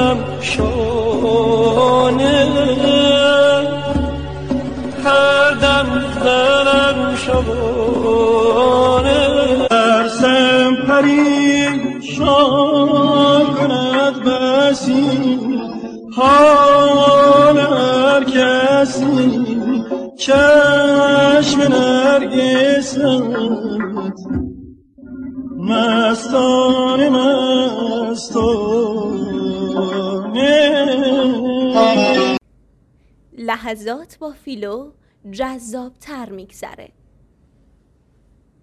دلم شانه هر دم دلم شانه ترسم پریشان کند بسی حال هر کسی چشم نرگست مستانه لحظات با فیلو جذاب تر میگذره.